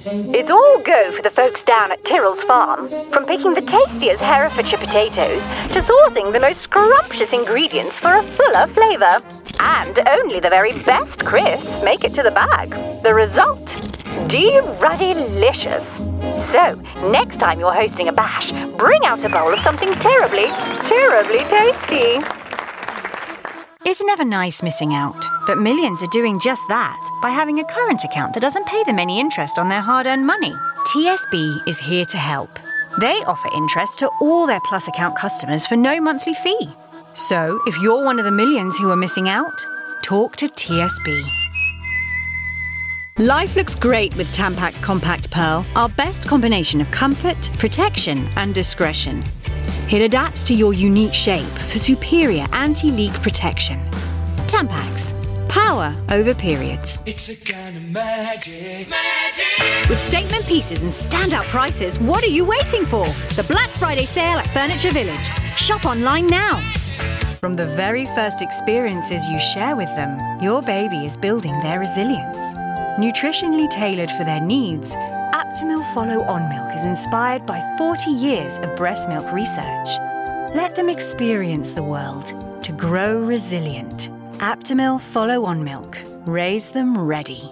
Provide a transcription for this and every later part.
It's all go for the folks down at Tyrrell's farm. From picking the tastiest Herefordshire potatoes to sourcing the most scrumptious ingredients for a fuller flavour. And only the very best crisps make it to the bag. The result? Ruddy-licious. So, next time you're hosting a bash, bring out a bowl of something terribly, terribly tasty. It's never nice missing out, but millions are doing just that by having a current account that doesn't pay them any interest on their hard-earned money. TSB is here to help. They offer interest to all their Plus account customers for no monthly fee. So, if you're one of the millions who are missing out, talk to TSB. Life looks great with Tampax Compact Pearl, our best combination of comfort, protection and discretion. It adapts to your unique shape for superior anti-leak protection. Tampax. Power over periods. It's a kind of magic. With statement pieces and standout prices, what are you waiting for? The Black Friday sale at Furniture Village. Shop online now. From the very first experiences you share with them, your baby is building their resilience. Nutritionally tailored for their needs, Aptamil Follow On Milk is inspired by 40 years of breast milk research. Let them experience the world to grow resilient. Aptamil Follow On Milk. Raise them ready.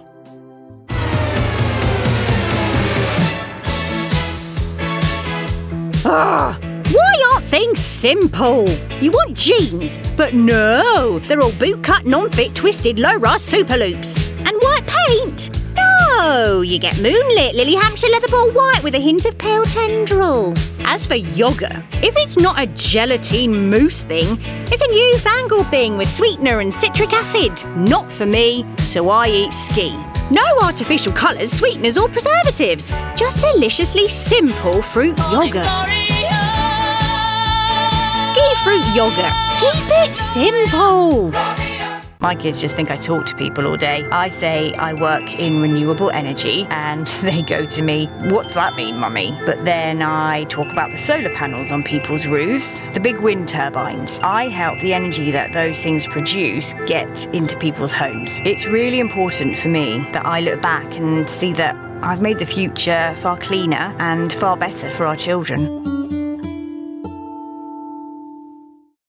Why aren't things simple? You want jeans, but no, they're all bootcut, non-fit, twisted, low-rise super loops. And white paint? No, you get moonlit Lily Hampshire leather ball white with a hint of pale tendril. As for yoga, if it's not a gelatine mousse thing, it's a newfangled thing with sweetener and citric acid. Not for me, so I eat ski. No artificial colours, sweeteners or preservatives. Just deliciously simple fruit yogurt. Ski fruit yogurt. Keep it simple. My kids just think I talk to people all day. I say I work in renewable energy and they go to me, "What's that mean, Mummy?" But then I talk about the solar panels on people's roofs, the big wind turbines. I help the energy that those things produce get into people's homes. It's really important for me that I look back and see that I've made the future far cleaner and far better for our children.